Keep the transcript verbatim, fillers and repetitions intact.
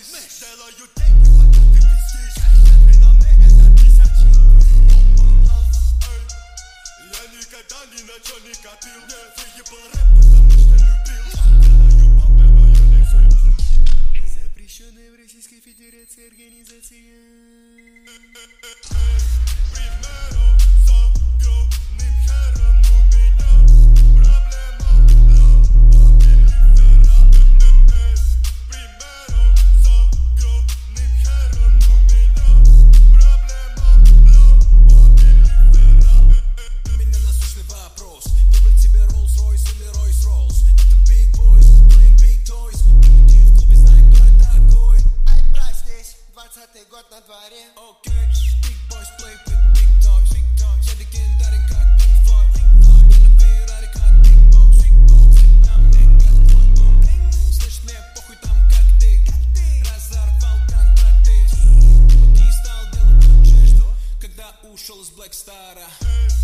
мышь. Делаю деньги, пока ты пиздишь. Смотри на меня, как я никогда ни на чё не копил. Выебал рэп, потому что любил. Делаю бомбы, но я не сыщу. Запрещенная в Российской Федерации организация. Примеру с огромным хером у меня проблема. Примеру с огромным хером у меня проблема. У меня насущный вопрос. Выбрать себе Rolls-Royce или Royce-Rolls? Это Big Boys, playing big toys. Люди в клубе знают, кто я такой. Ай, проснись, двадцатый год на дворе. Окей, Big Boys play with big toys. Я легендарен, как Pink Floyd. Я на Феррари, как Big Boss. На мне, как твой дом. Слышь, мне похуй там, как ты. Разорвал контракты. И стал делать лучше, когда ушел из Black Star'а.